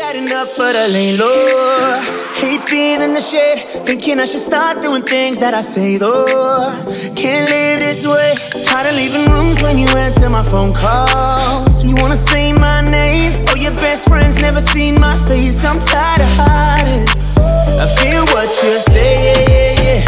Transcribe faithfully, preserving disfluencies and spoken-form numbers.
had enough, but I lay low. Hate being in the shade, thinking I should start doing things that I say though. Can't live this way. Tired of leaving rooms when you answer my phone calls. You wanna say my name, oh your best friends never seen my face. I'm tired of hiding. I feel what you say, yeah, yeah, yeah.